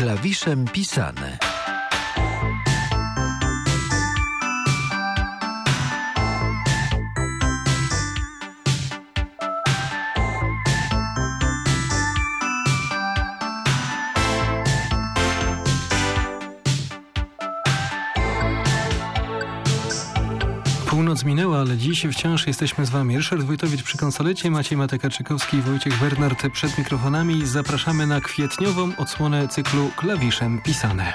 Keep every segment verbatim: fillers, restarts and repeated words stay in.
Klawiszem pisane. Północ minęła, ale dziś wciąż jesteśmy z Wami. Ryszard Wojtowicz przy konsolecie, Maciej Mateka-Czykowski i Wojciech Bernard przed mikrofonami. Zapraszamy na kwietniową odsłonę cyklu Klawiszem pisane.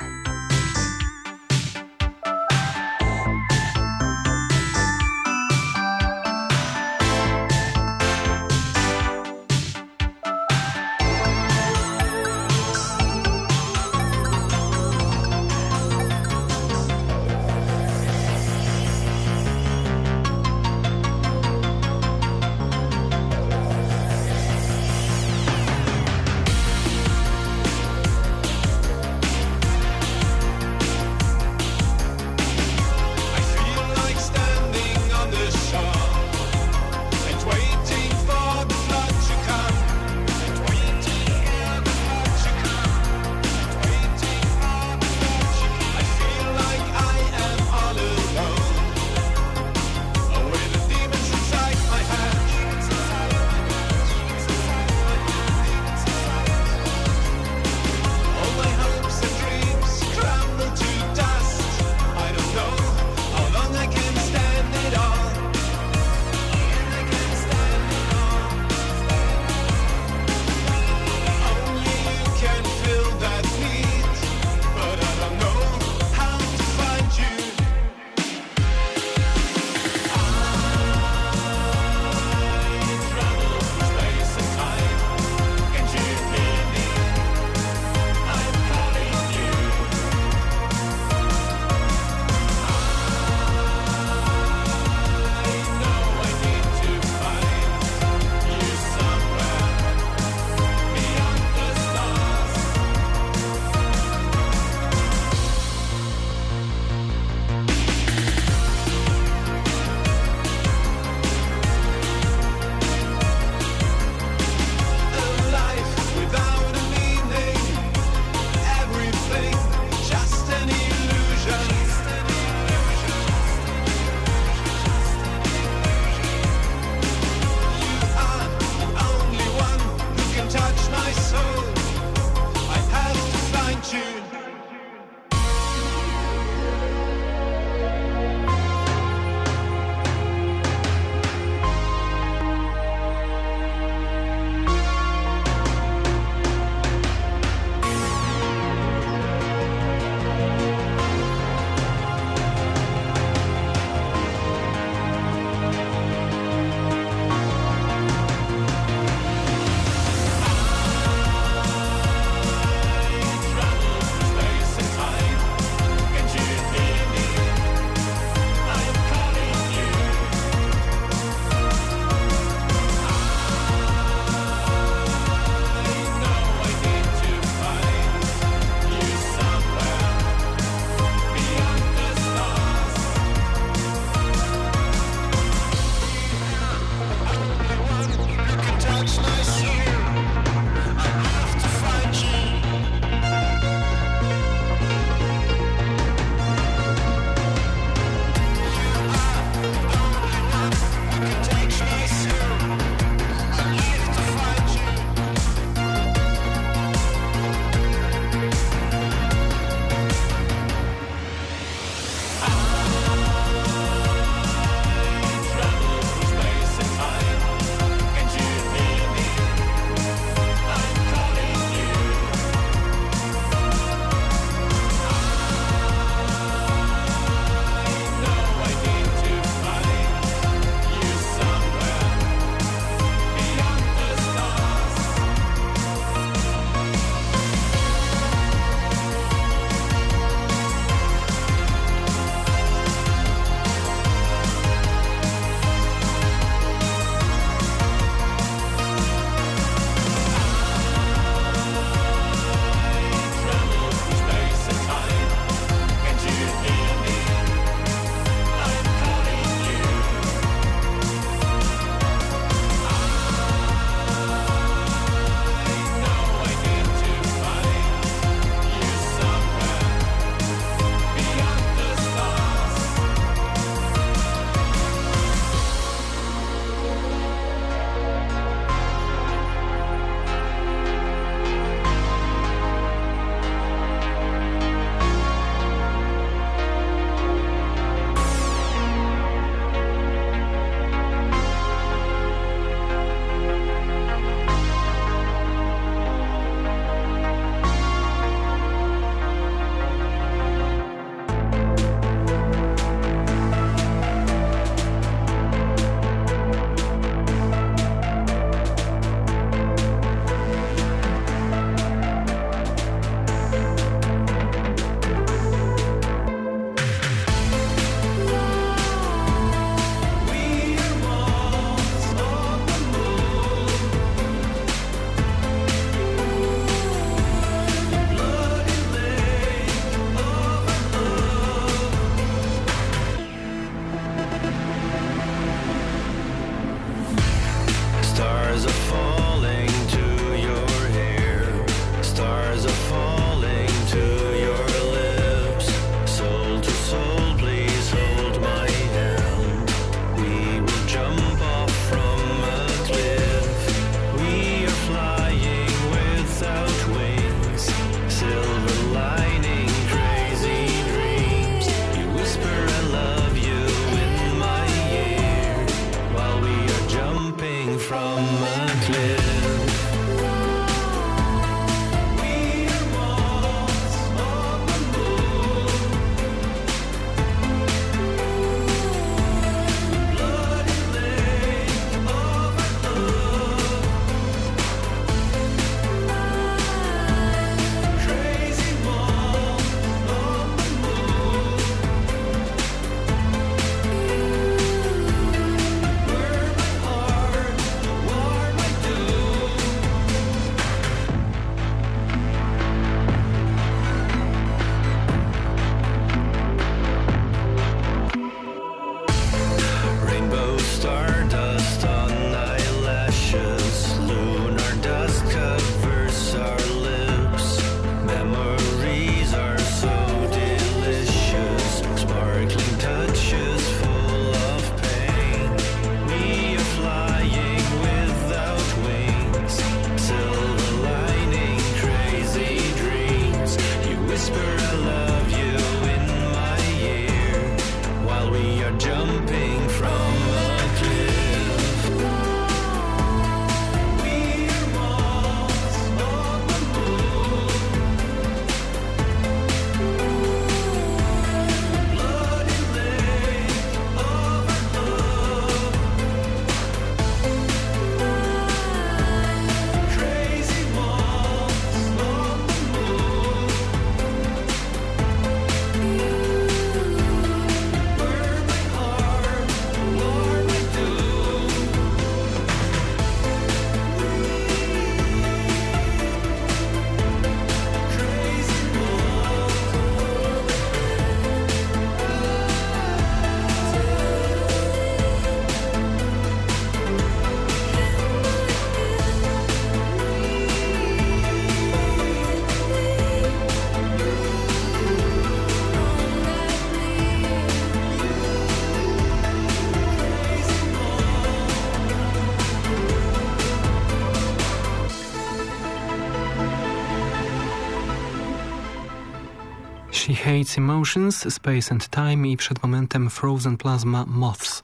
She Hates Emotions, Space and Time i przed momentem Frozen Plasma Moths.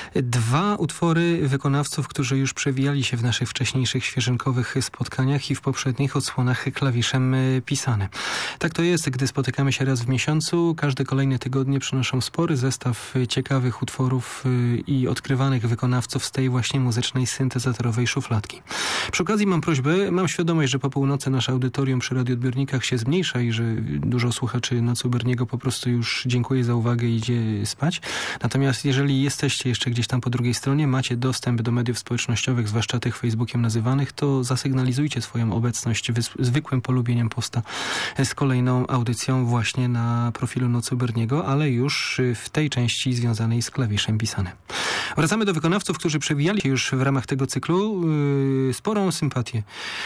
Dwa utwory wykonawców, którzy już przewijali się w naszych wcześniejszych świeżynkowych spotkaniach i w poprzednich odsłonach klawiszem pisane. Tak to jest, gdy spotykamy się raz w miesiącu. Każde kolejne tygodnie przynoszą spory zestaw ciekawych utworów i odkrywanych wykonawców z tej właśnie muzycznej, syntezatorowej szufladki. Przy okazji mam prośbę, mam świadomość, że po północy nasze audytorium przy radioodbiornikach się zmniejsza i że dużo słuchaczy Nocy u Berniego po prostu już dziękuję za uwagę i idzie spać. Natomiast jeżeli jesteście jeszcze gdzieś tam po drugiej stronie, macie dostęp do mediów społecznościowych, zwłaszcza tych Facebookiem nazywanych, to zasygnalizujcie swoją obecność zwykłym polubieniem posta z kolejną audycją właśnie na profilu Nocy u Berniego, ale już w tej części związanej z klawiszem pisanym. Wracamy do wykonawców, którzy przewijali się już w ramach tego cyklu. Yy, sporą sympatię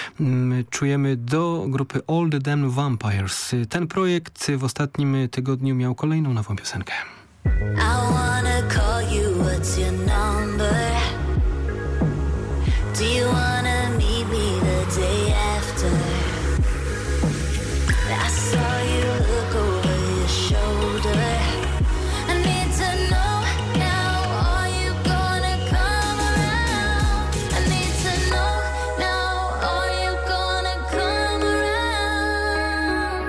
yy, czujemy do grupy All the Damn Vampires. Ten projekt w ostatnim tygodniu miał kolejną nową piosenkę. I wanna call you, what's your number? Do you wanna meet me the day after? I saw you look over your shoulder. I need to know now, are you gonna come around? I need to know now, are you gonna come around?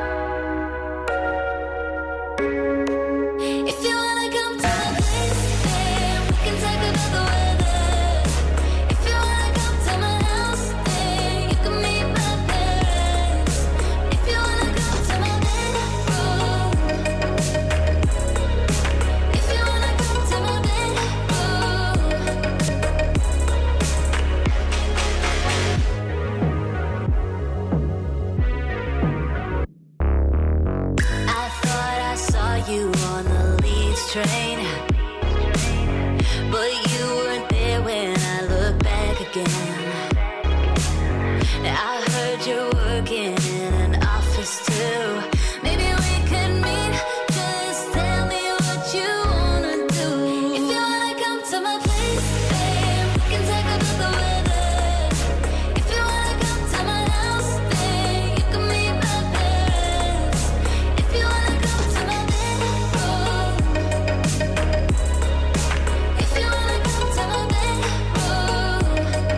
If you wanna come to my place, then we can talk about the weather. If you wanna come to my house, then you can meet my parents. If you wanna come to my bedroom, if you wanna come to my bedroom. I thought I saw you on the Leeds train, but you weren't there when I looked back again. I heard you're working in an office too. Maybe we could meet, just tell me what you wanna do. If you wanna come to my place, then we can talk about the weather. If you wanna come to my house, then you can meet my parents. If you wanna come to my bedroom, if you wanna come to my bedroom,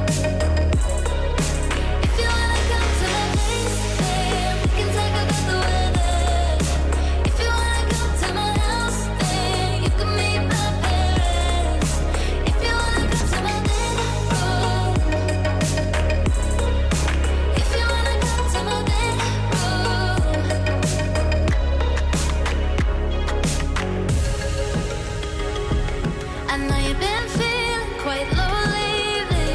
if you wanna come to my place, then we can talk about the weather. If you wanna come to my house, then you can meet my parents. If you wanna come to my bedroom, if you wanna come to my bedroom. I know you've been feeling quite low lately,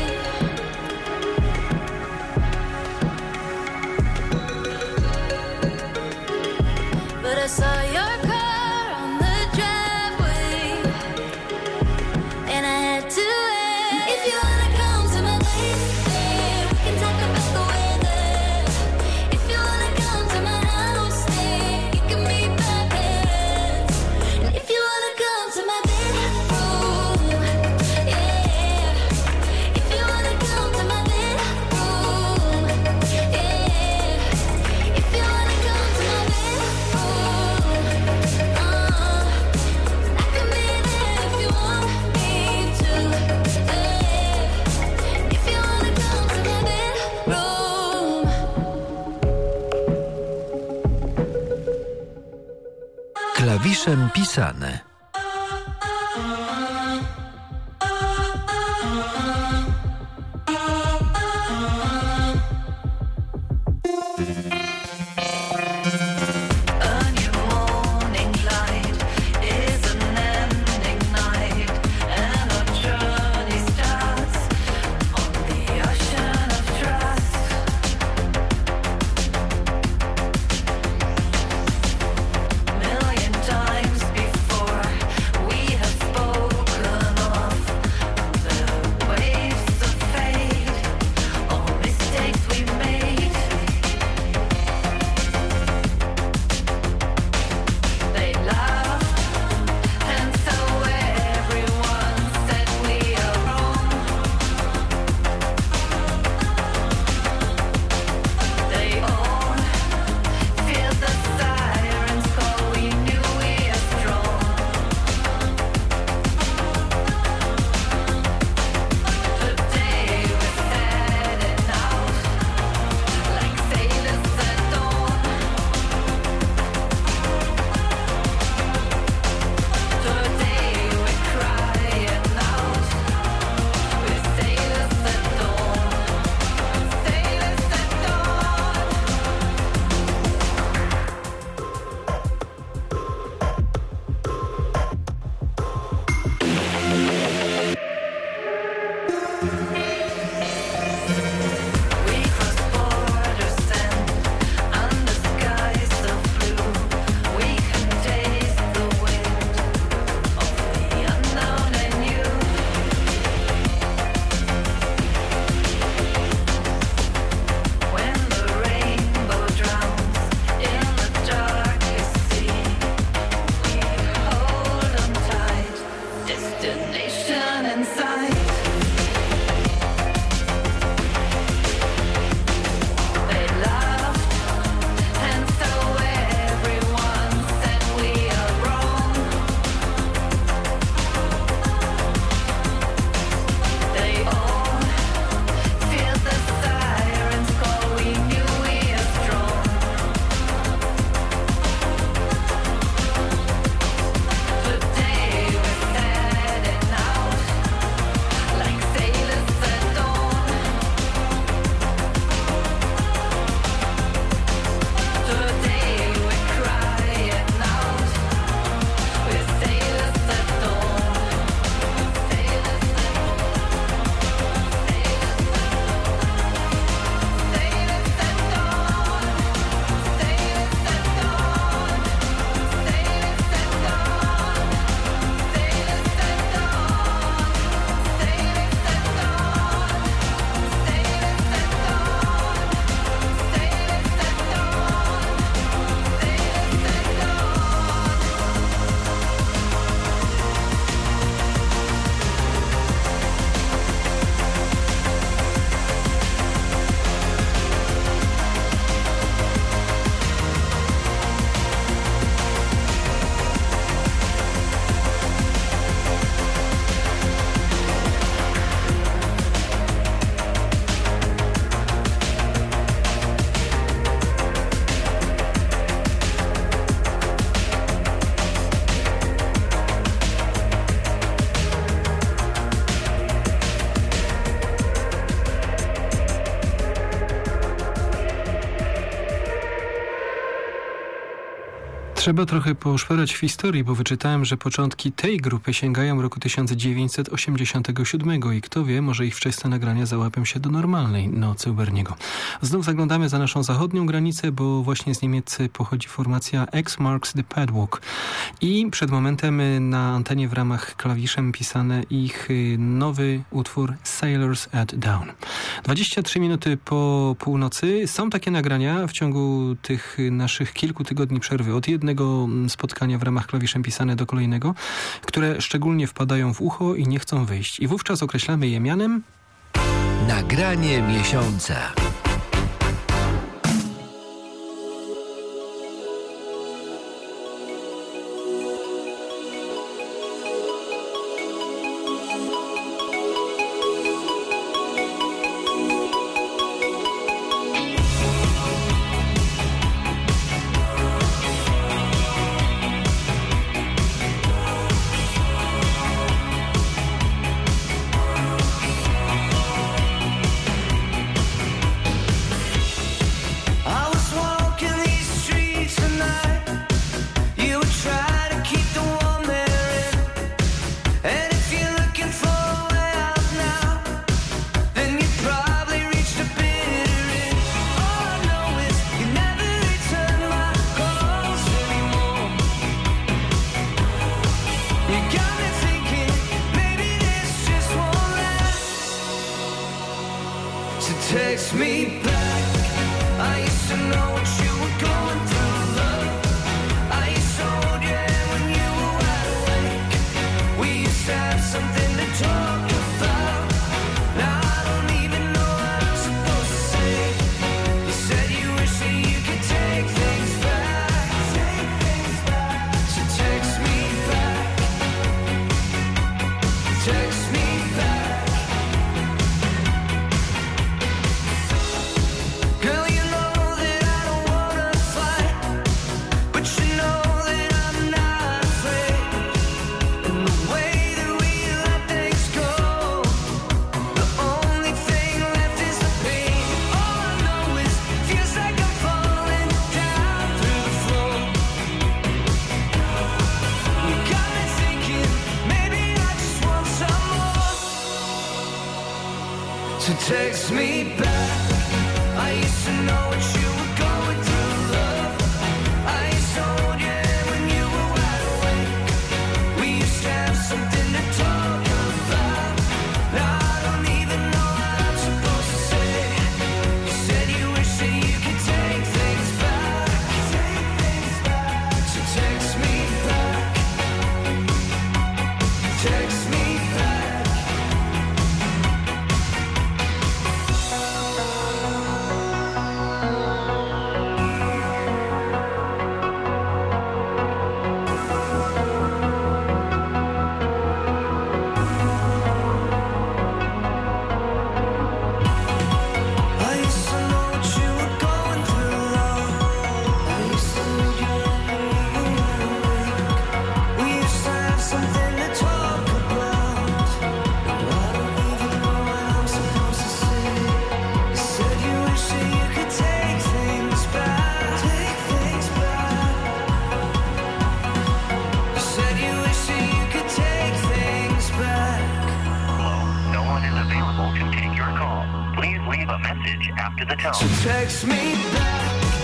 but I saw your car on the driveway, and I had to ask. If you wanna come to my place, then we can talk about the weather. If you wanna come to my house, then you can meet my parents. And if you wanna come to my bedroom, yeah. If you wanna come to my bedroom, yeah. If you wanna come to my bedroom. Klawiszem pisane. Trzeba trochę poszperać w historii, bo wyczytałem, że początki tej grupy sięgają roku tysiąc dziewięćset osiemdziesiątego siódmego i kto wie, może ich wczesne nagrania załapią się do normalnej nocy u Berniego. Znów zaglądamy za naszą zachodnią granicę, bo właśnie z Niemiec pochodzi formacja X Marks the Padlock. I przed momentem na antenie w ramach klawiszem pisane ich nowy utwór Sailors at Dawn. dwadzieścia trzy minuty po północy. Są takie nagrania w ciągu tych naszych kilku tygodni przerwy od jednego spotkania w ramach klawiszem pisane do kolejnego, które szczególnie wpadają w ucho i nie chcą wyjść. I wówczas określamy je mianem Nagranie miesiąca. takes me back. I used to know what you were going through, love. I used to hold your hand when you were wide awake. We used to have something to talk about. Now I don't even know what I'm supposed to say. You said you wish that you could take things back. Take things back. So text me back. Text me back. Girl, you know that I don't wanna fight, but you know that I'm not afraid. And the way that we let things go, the only thing left is the pain. All I know is feels like I'm falling down through the floor. You got me thinking maybe I just want some more. So text me back. I used to know what you were going through, love. I used to hold your hand when you were wide awake. We used to have something to talk about. Now I don't even know what I'm supposed to say. You said you wish that you could take things back. Take things back. So text me back. Text me back. I used to know what you were going through, love. I used to hold your hand when you were wide awake. We used to have something to talk about. Now I don't even know what I'm supposed to say. You said you wish that you could take things back. Take things back. You said you wish that you could take things back. Hello, no one is available to take your call. Please leave a message after the tone. So text me back.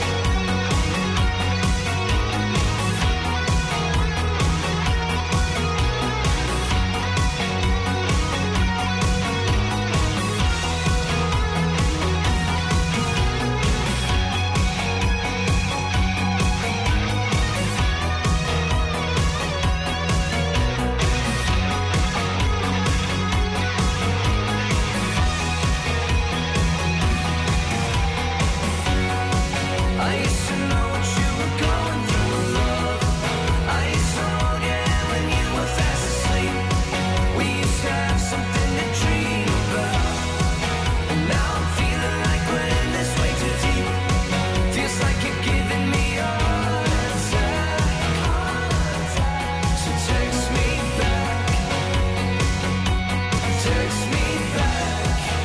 I used to know what you were going through, love. I used to hold your hand when you were fast asleep. We used to have something to dream about. And now I'm feeling like we're in this way too deep. Feels like you're giving me a heart attack. So text me back. Text me back.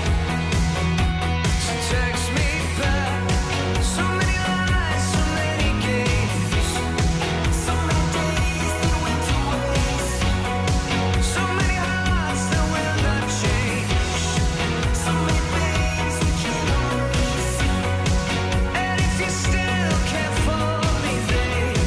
So text me back. So many lies, so many games, so many days that went to waste, so many hearts that will not change, so many things we can't erase. And if you still can't follow me, babe,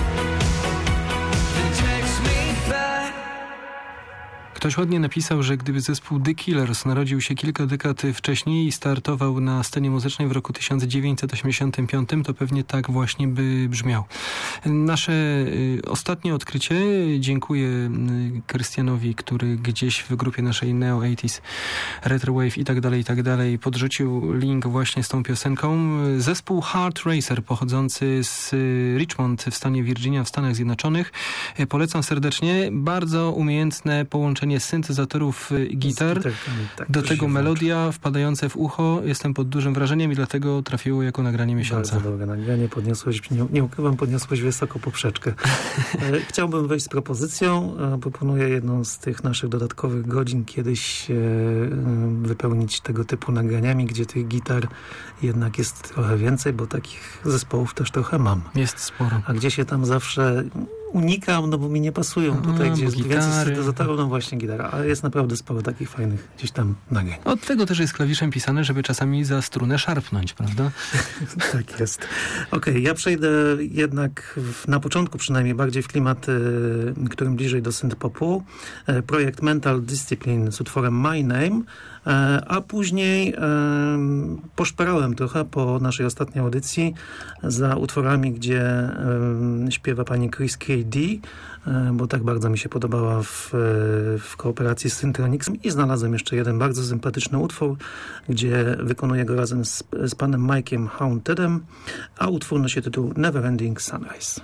then text me back. Ktoś ładnie napisał, że gdyby zespół The Killers narodził się kilka dekad wcześniej i startował na scenie muzycznej w roku tysiąc dziewięćset osiemdziesiątym piątym, to pewnie tak właśnie by brzmiał. Nasze y, ostatnie odkrycie, dziękuję y, Krystianowi, który gdzieś w grupie naszej Neo osiemdziesiątych, Retrowave i tak dalej, i tak dalej, podrzucił link właśnie z tą piosenką. Zespół Heart Racer, pochodzący z y, Richmond w stanie Virginia w Stanach Zjednoczonych. Y, polecam serdecznie. Bardzo umiejętne połączenie syntezatorów i gitar. gitarkami, tak, Do to tego się melodia wpadające w ucho. Jestem pod dużym wrażeniem i dlatego trafiło jako nagranie miesiąca. Bardzo dobre nagranie. Podniosłeś, nie, nie ukrywam, podniosłeś wysoko poprzeczkę. E, Chciałbym wejść z propozycją. E, Proponuję jedną z tych naszych dodatkowych godzin kiedyś e, wypełnić tego typu nagraniami, gdzie tych gitar jednak jest trochę więcej, bo takich zespołów też trochę mam. Jest sporo. A gdzie się tam zawsze unikam, no bo mi nie pasują tutaj, A, gdzie bo jest gitary. więcej syntezatorów, no właśnie gitara, ale jest naprawdę sporo takich fajnych gdzieś tam nagrań. Od tego też jest klawiszem pisane, żeby czasami za strunę szarpnąć, prawda? Tak jest. Okej, okay, ja przejdę jednak w, na początku przynajmniej bardziej w klimat, y, którym bliżej do synth-popu. Y, projekt Mental Discipline z utworem My Name. E, A później e, poszperałem trochę po naszej ostatniej audycji za utworami, gdzie e, śpiewa pani Chris K D, e, bo tak bardzo mi się podobała w, w kooperacji z Synthronixem i znalazłem jeszcze jeden bardzo sympatyczny utwór, gdzie wykonuje go razem z, z panem Mike'iem Hauntedem, a utwór nosi tytuł Neverending Sunrise.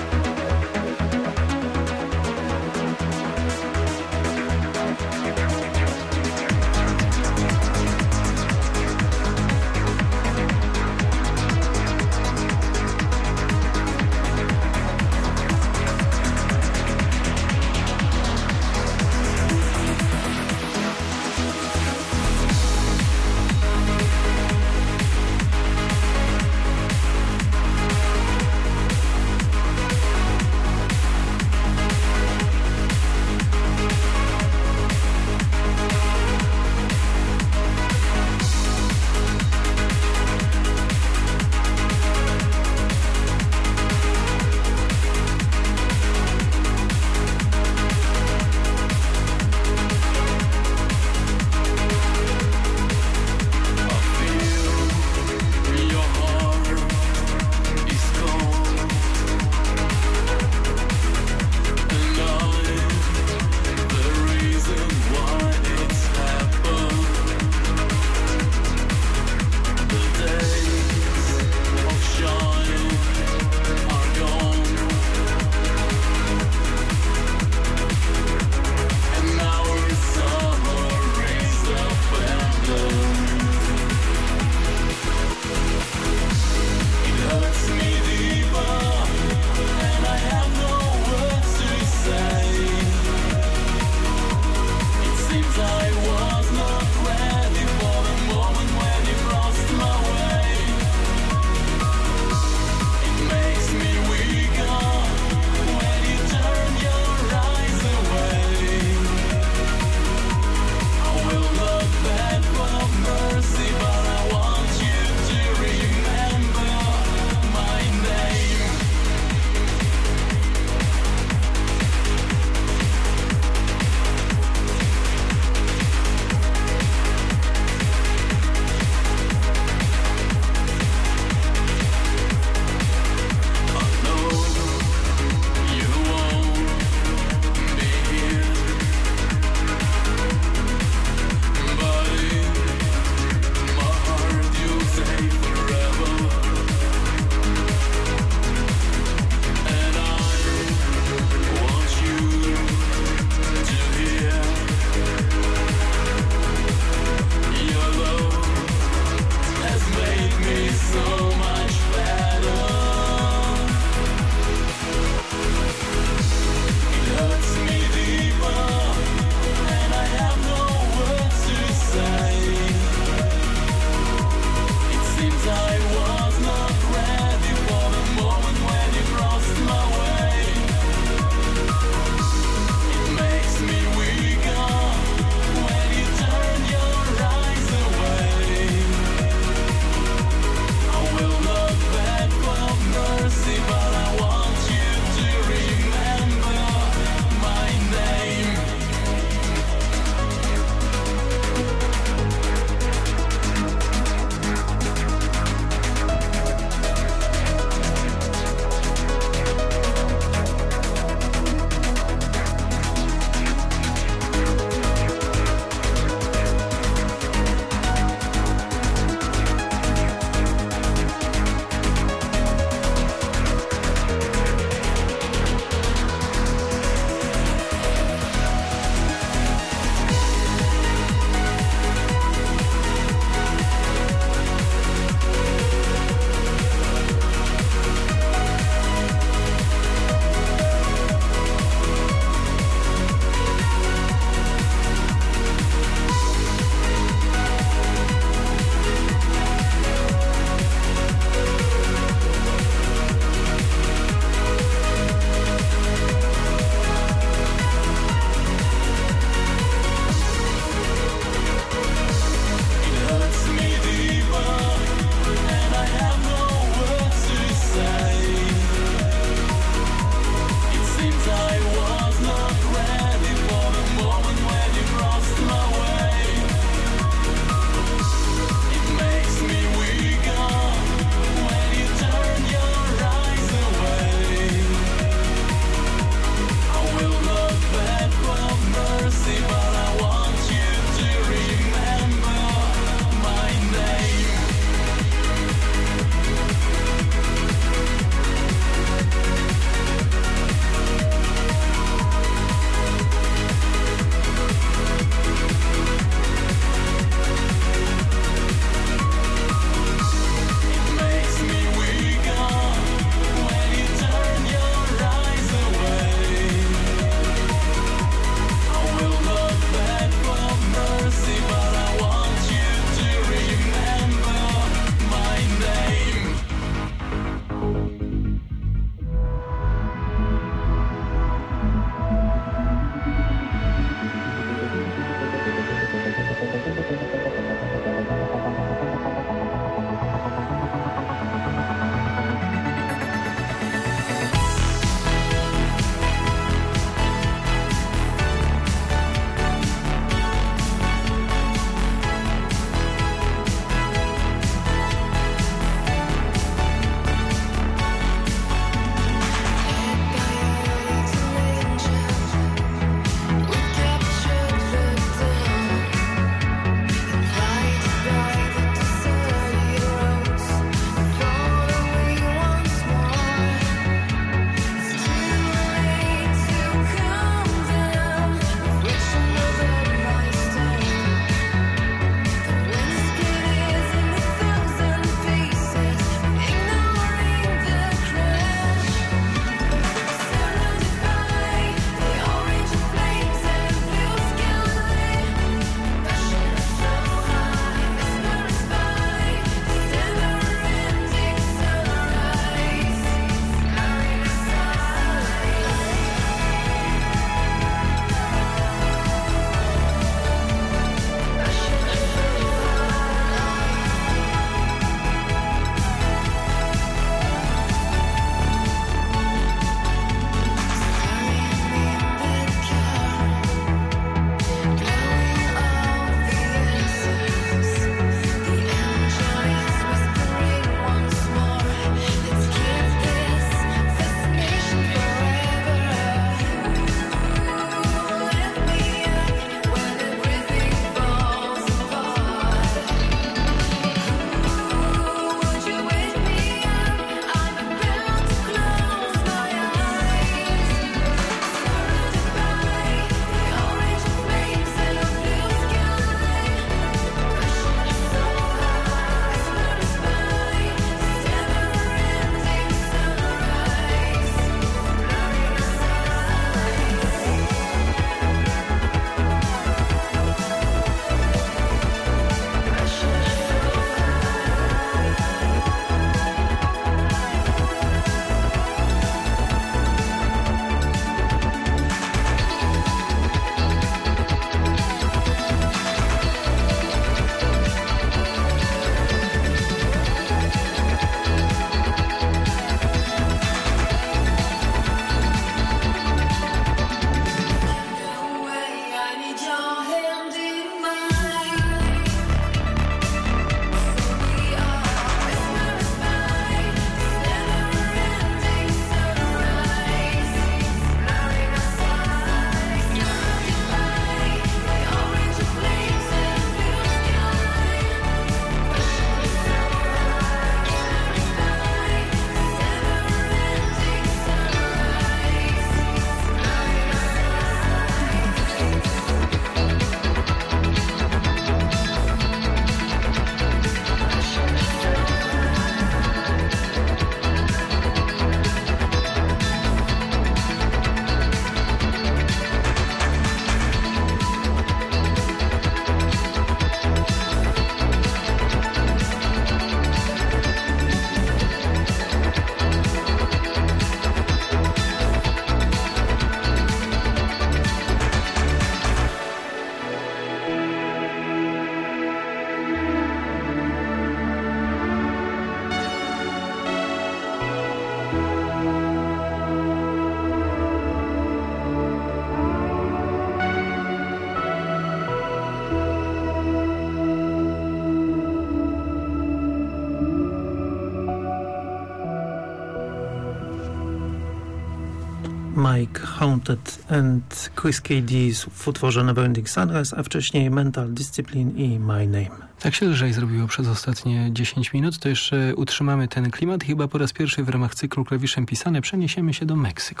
Mike Haunted and Chris K D w utworze Neverending Sunrise, a wcześniej Mental Discipline i My Name. Tak się lżej zrobiło przez ostatnie dziesięć minut, to jeszcze utrzymamy ten klimat. Chyba po raz pierwszy w ramach cyklu Klawiszem Pisane przeniesiemy się do Meksyku.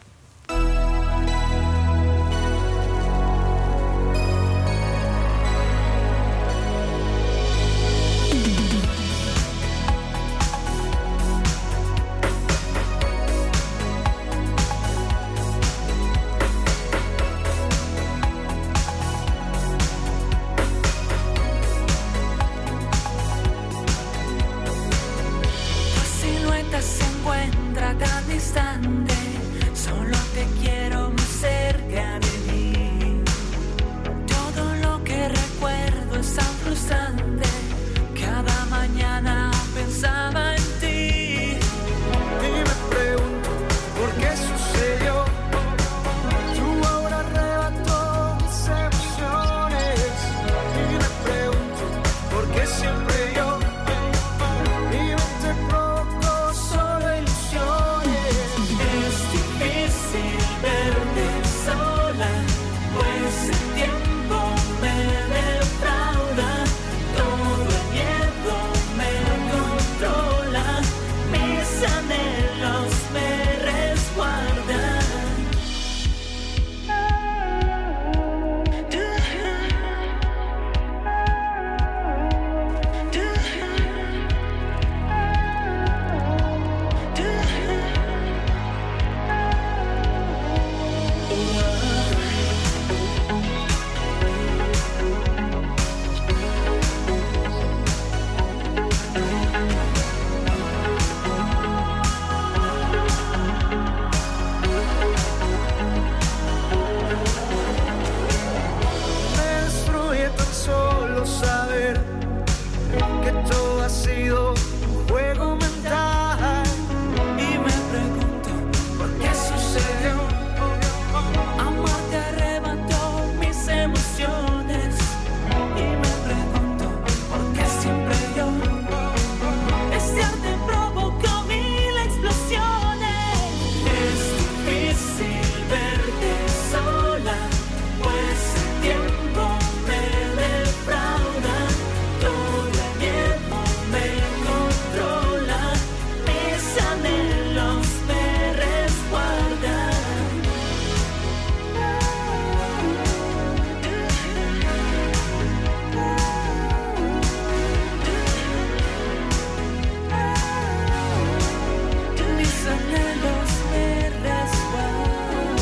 Se encuentra tan distante, solo te quiero muy cerca de mí. Todo lo que recuerdo es tan frustrante, cada mañana pensaba en ti. Y me pregunto por qué sucedió. Tú ahora arrebató mis emociones. Y me pregunto por qué siempre yo. Mi mente provocó solo ilusiones. Es difícil verte sola, pues el tiempo me defrauda. Todo el miedo me controla, mis anhelos me resguardan. Me destruye tan solo saber que todo ha sido un juego mental. Y me pregunto por qué sucedió. Amor te arrebató mis emociones. Y me pregunto por qué siempre yo. Este arte provocó mil explosiones. Es difícil verte sola, pues el tiempo me defrauda. Todo el miedo me controla, mis anhelos me resguardan. Mis anhelos me resguardan.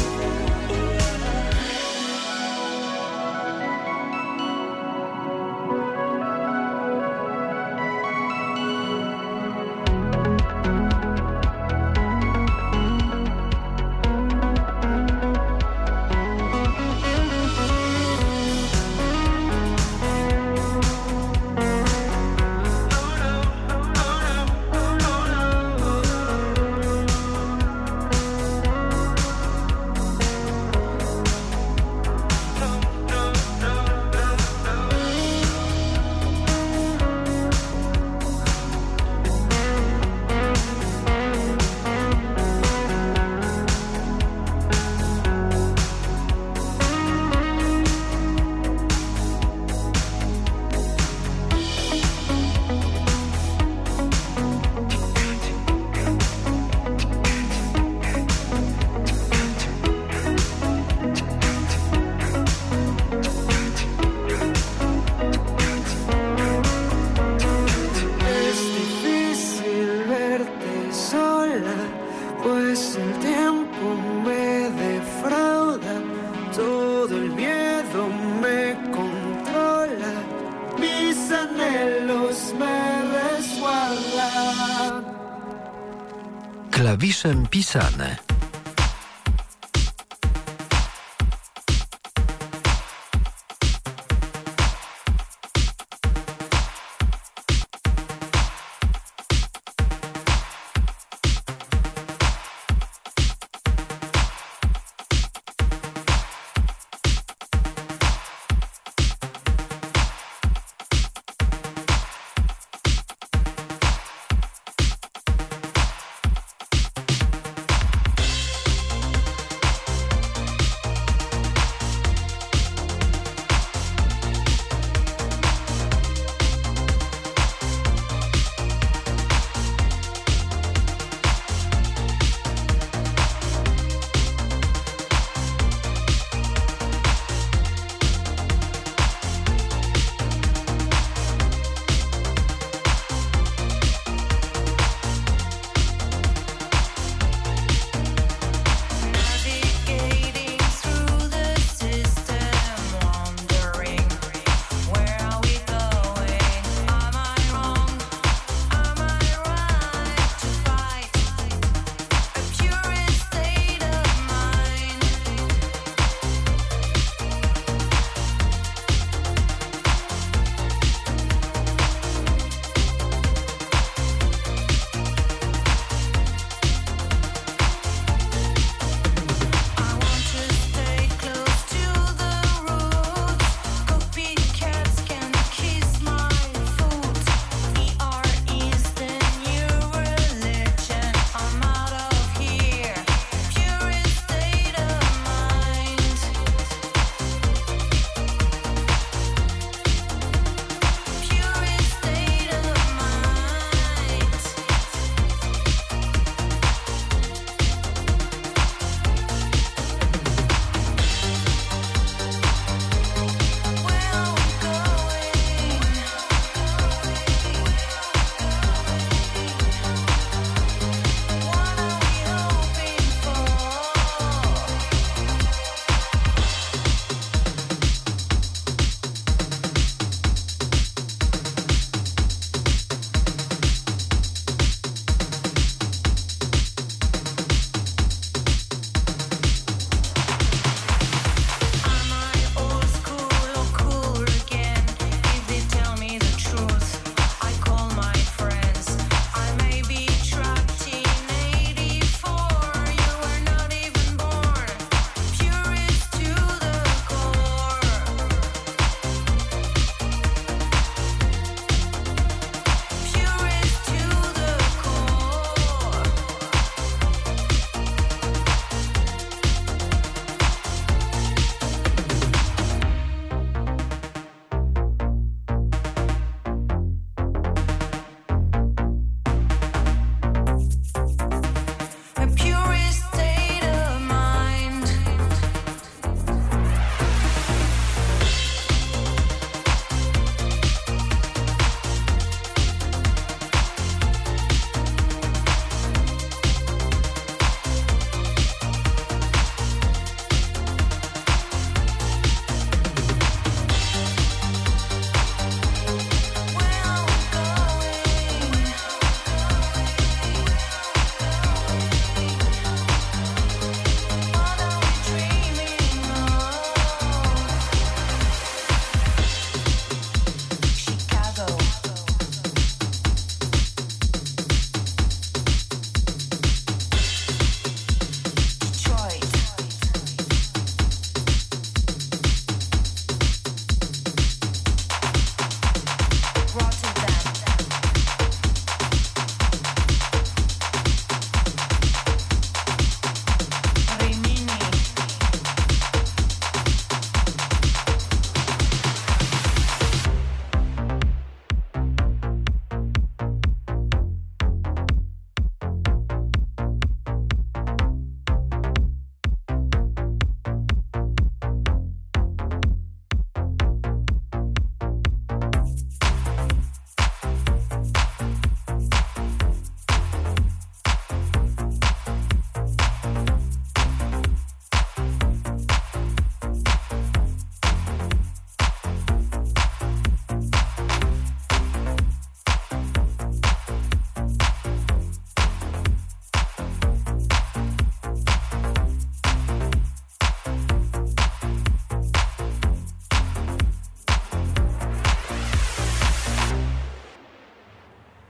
Es difícil verte sola, pues el tiempo me defrauda. Todo el miedo me controla, mis anhelos me resguardan. Klawiszem Pisane.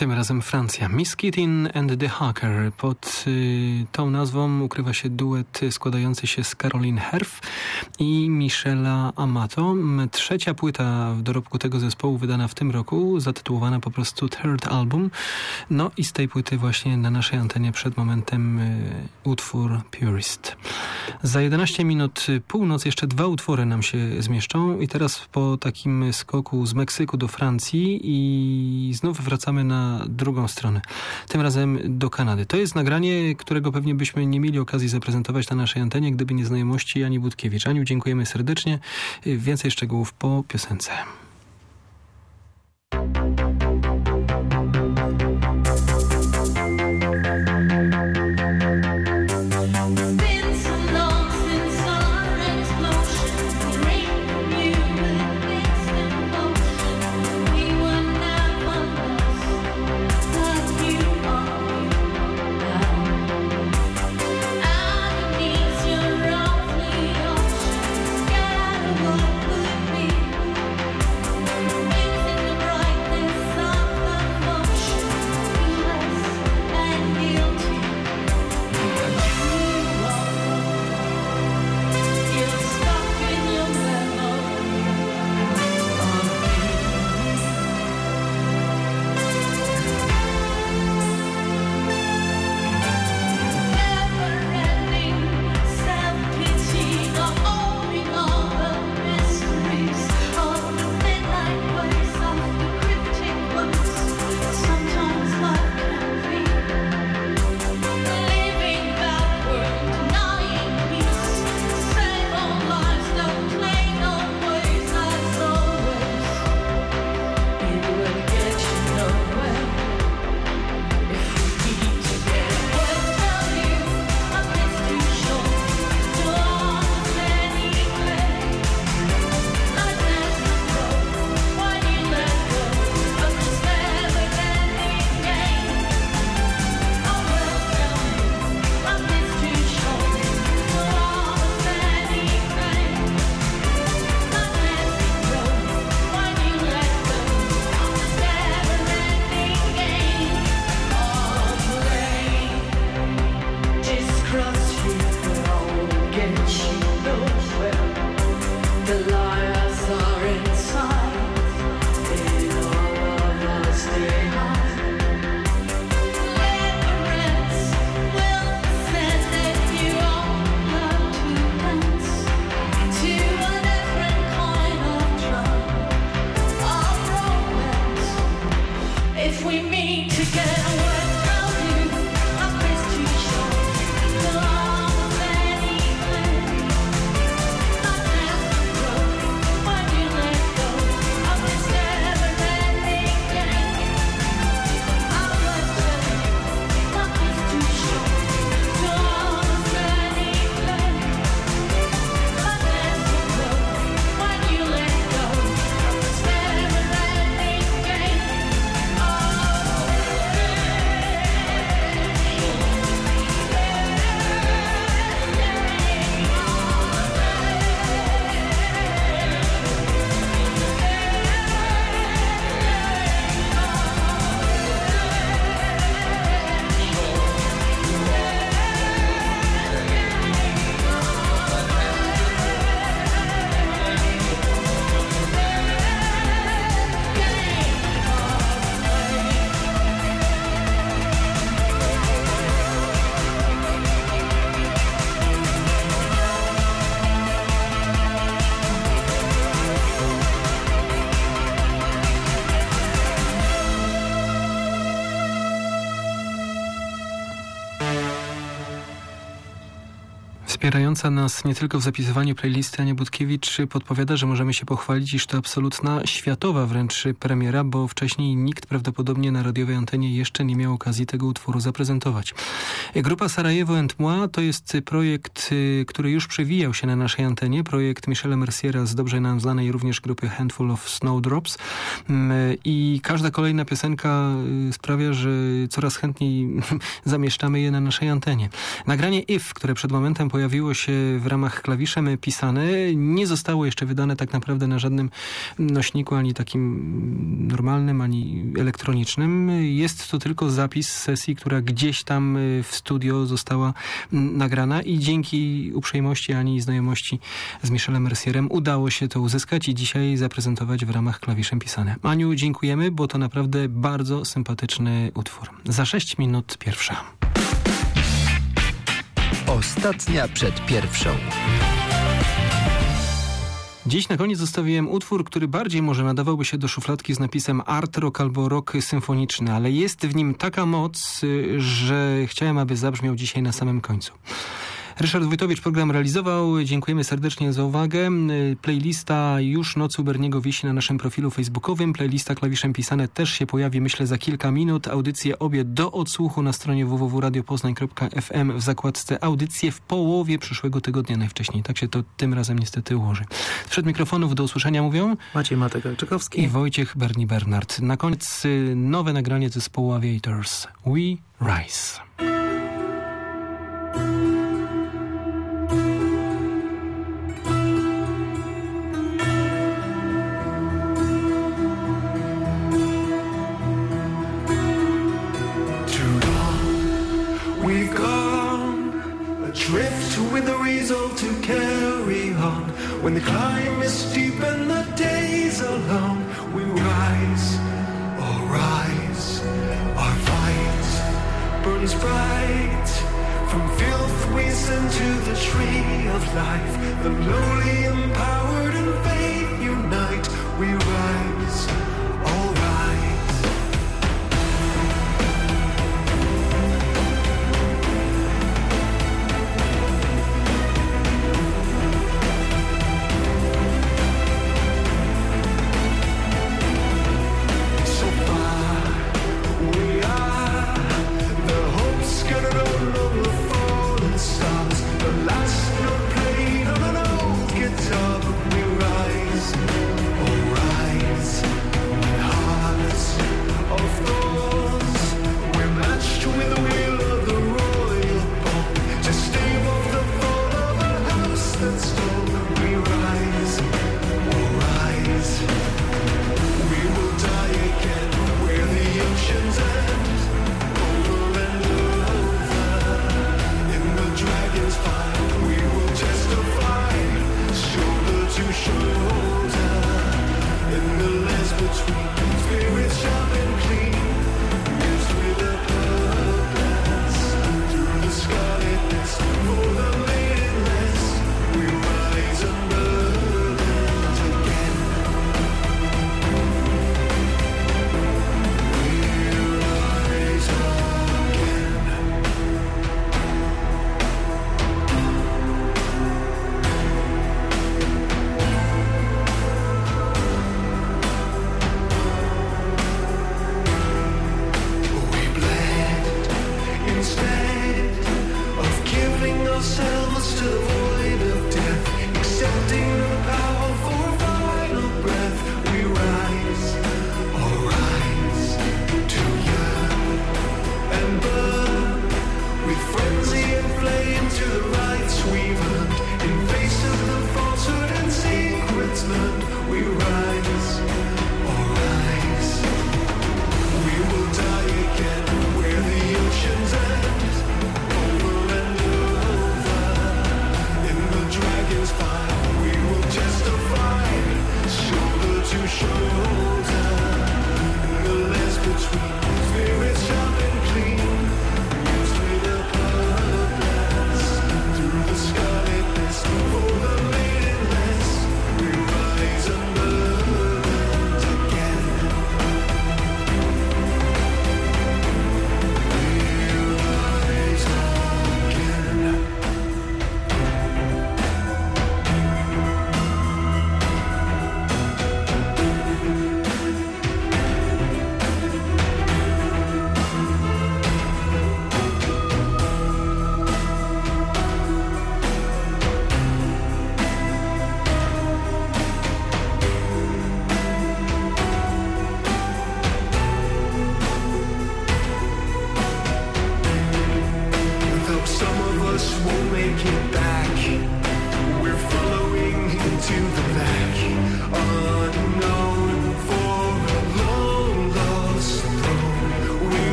Tym razem Francja. Miss Keating and the Hacker. Pod y, tą nazwą ukrywa się duet składający się z Caroline Herf i Michela Amato. Trzecia płyta w dorobku tego zespołu wydana w tym roku, zatytułowana po prostu Third Album. No i z tej płyty właśnie na naszej antenie przed momentem y, utwór Purist. Za jedenaście minut północ jeszcze dwa utwory nam się zmieszczą i teraz po takim skoku z Meksyku do Francji i znów wracamy na drugą stronę. Tym razem do Kanady. To jest nagranie, którego pewnie byśmy nie mieli okazji zaprezentować na naszej antenie, gdyby nie znajomości Ani Budkiewicz. Aniu, dziękujemy serdecznie. Więcej szczegółów po piosence. Been so long since our explosion, dreaming you with instant motion. We were never lost, but you are now. Underneath your awfully ocean, scatter what could be. Mixing the brightness of emotion, less and guilty. You're stuck in your memory of me. Never-ending self-pity, the owning all the mysteries of the midnight ways of the cryptic books. Sometimes life can be living backward, denying peace. Save our lives, don't play no ways as always. It will get you nowhere if we keep together. Tell you I missed you short to almost anyway. Nightmares that grow when you let go of this never-ending game. Oh well, tell you I missed you short to almost anything. Nightmares that grow when you let go of this never-ending game. Oh, play, just cross you, but I won't get you nowhere. The liars are inside, in all of us they hide. Labyrinths will send that you all love to dance to a different kind of drum of romance. If we meet together, we'll tell you I missed you short to almost anything. Nightmares that grow when you let go of this never-ending game. I will tell you I missed you short to almost anything. Nightmares that grow when you let go of this never-ending game. Wspierająca nas nie tylko w zapisywaniu playlisty Ania Budkiewicz podpowiada, że możemy się pochwalić, iż to absolutna światowa wręcz premiera, bo wcześniej nikt prawdopodobnie na radiowej antenie jeszcze nie miał okazji tego utworu zaprezentować. Grupa Sarajevo and Moi to jest projekt, który już przewijał się na naszej antenie, projekt Michela Merciera z dobrze nam znanej również grupy Handful of Snowdrops i każda kolejna piosenka sprawia, że coraz chętniej zamieszczamy je na naszej antenie. Nagranie If, które przed momentem pojawiło pojawiło się w ramach Klawiszem Pisane. Nie zostało jeszcze wydane tak naprawdę na żadnym nośniku, ani takim normalnym, ani elektronicznym. Jest to tylko zapis sesji, która gdzieś tam w studio została nagrana i dzięki uprzejmości Ani i znajomości z Michelem Mercierem udało się to uzyskać i dzisiaj zaprezentować w ramach Klawiszem Pisane. Aniu, dziękujemy, bo to naprawdę bardzo sympatyczny utwór. Za sześć minut pierwsza. Ostatnia przed pierwszą. Dziś na koniec zostawiłem utwór, który bardziej może nadawałby się do szufladki z napisem art rock albo rock symfoniczny, ale jest w nim taka moc, że chciałem, aby zabrzmiał dzisiaj na samym końcu. Ryszard Wójtowicz program realizował. Dziękujemy serdecznie za uwagę. Playlista Już noc u Berniego wisi na naszym profilu facebookowym. Playlista Klawiszem Pisane też się pojawi, myślę, za kilka minut. Audycje obie do odsłuchu na stronie w w w kropka radio poznań kropka f m w zakładce audycje w połowie przyszłego tygodnia najwcześniej. Tak się to tym razem niestety ułoży. Przed mikrofonów do usłyszenia mówią Maciej Matek-Czykowski i Wojciech Berni Bernard. Na koniec nowe nagranie zespołu Aviators. We Rise. We've gone adrift with a resolve to carry on. When the climb is steep and the days are long, we rise, oh rise. Our fight burns bright. From filth we send to the tree of life. The lowly empowered and faith unite. We rise, all rise.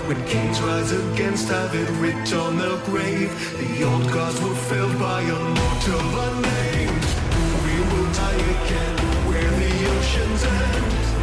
When kings rise against, have it writ on their grave. The old gods were felled by a mortal unnamed. We will die again where the oceans end.